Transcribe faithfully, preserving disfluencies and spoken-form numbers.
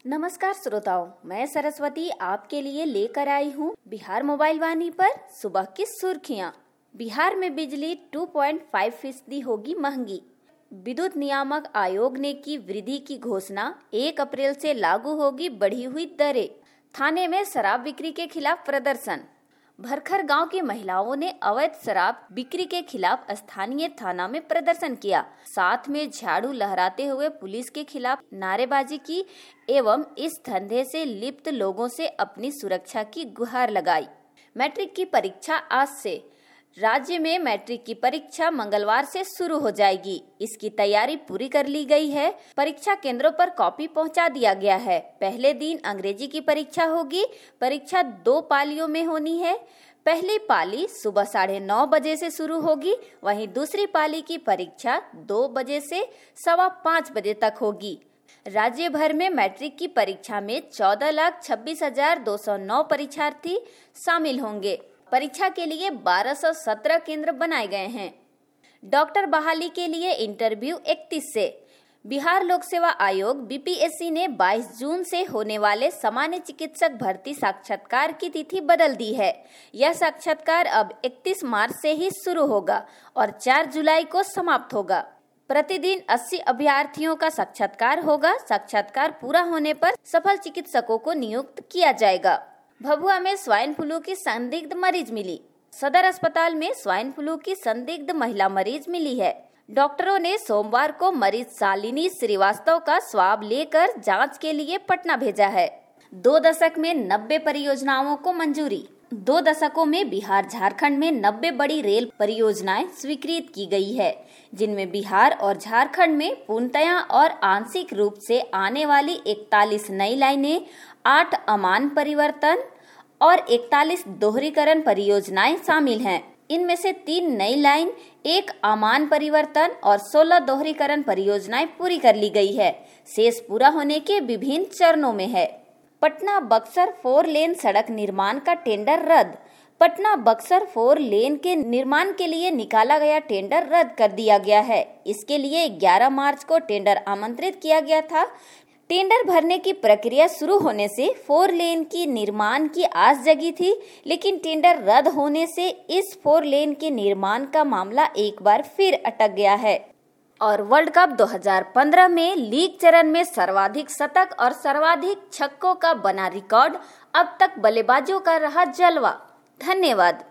नमस्कार श्रोताओं, मैं सरस्वती आपके लिए लेकर आई हूँ बिहार मोबाइल वाणी पर सुबह की सुर्खियाँ। बिहार में बिजली दो पॉइंट पाँच फीसदी होगी महंगी। विद्युत नियामक आयोग ने की वृद्धि की घोषणा, एक अप्रैल से लागू होगी बढ़ी हुई दरें। थाने में शराब बिक्री के खिलाफ प्रदर्शन। भरखर गांव की महिलाओं ने अवैध शराब बिक्री के खिलाफ स्थानीय थाना में प्रदर्शन किया। साथ में झाड़ू लहराते हुए पुलिस के खिलाफ नारेबाजी की एवं इस धंधे से लिप्त लोगों से अपनी सुरक्षा की गुहार लगाई। मैट्रिक की परीक्षा आज से। राज्य में मैट्रिक की परीक्षा मंगलवार से शुरू हो जाएगी। इसकी तैयारी पूरी कर ली गई है। परीक्षा केंद्रों पर कॉपी पहुंचा दिया गया है। पहले दिन अंग्रेजी की परीक्षा होगी। परीक्षा दो पालियों में होनी है। पहली पाली सुबह साढ़े नौ बजे से शुरू होगी, वहीं दूसरी पाली की परीक्षा दो बजे से सवा पाँच बजे तक होगी। राज्य भर में मैट्रिक की परीक्षा में चौदह लाख छब्बीस हजार दो सौ नौ परीक्षार्थी शामिल होंगे। परीक्षा के लिए बारह सौ सत्रह केंद्र बनाए गए हैं। डॉक्टर बहाली के लिए इंटरव्यू इकतीस से। बिहार लोक सेवा आयोग बी पी एस सी ने बाईस जून से होने वाले सामान्य चिकित्सक भर्ती साक्षात्कार की तिथि बदल दी है। यह साक्षात्कार अब इकतीस मार्च से ही शुरू होगा और चार जुलाई को समाप्त होगा। प्रतिदिन अस्सी अभ्यर्थियों का साक्षात्कार होगा। साक्षात्कार पूरा होने पर सफल चिकित्सकों को नियुक्त किया जाएगा। भभुआ में स्वाइन फ्लू की संदिग्ध मरीज मिली। सदर अस्पताल में स्वाइन फ्लू की संदिग्ध महिला मरीज मिली है। डॉक्टरों ने सोमवार को मरीज शालिनी श्रीवास्तव का स्वाब लेकर जांच के लिए पटना भेजा है। दो दशक में नब्बे परियोजनाओं को मंजूरी। दो दशकों में बिहार झारखंड में नब्बे बड़ी रेल परियोजनाएं स्वीकृत की गई है, जिनमें बिहार और झारखंड में पूर्णतया और आंशिक रूप से आने वाली इकतालीस नई लाइनें, आठ अमान परिवर्तन और इकतालीस दोहरीकरण परियोजनाएं शामिल हैं। इनमें से तीन नई लाइन, एक अमान परिवर्तन और सोलह दोहरीकरण परियोजनाएं पूरी कर ली गई है। शेष पूरा होने के विभिन्न चरणों में है। पटना बक्सर फोर लेन सड़क निर्माण का टेंडर रद्द। पटना बक्सर फोर लेन के निर्माण के लिए निकाला गया टेंडर रद्द कर दिया गया है। इसके लिए ग्यारह मार्च को टेंडर आमंत्रित किया गया था। टेंडर भरने की प्रक्रिया शुरू होने से फोर लेन की निर्माण की आस जगी थी, लेकिन टेंडर रद्द होने से इस फोर लेन के निर्माण का मामला एक बार फिर अटक गया है। और वर्ल्ड कप दो हज़ार पंद्रह में लीग चरण में सर्वाधिक शतक और सर्वाधिक छक्कों का बना रिकॉर्ड। अब तक बल्लेबाजों का रहा जलवा। धन्यवाद।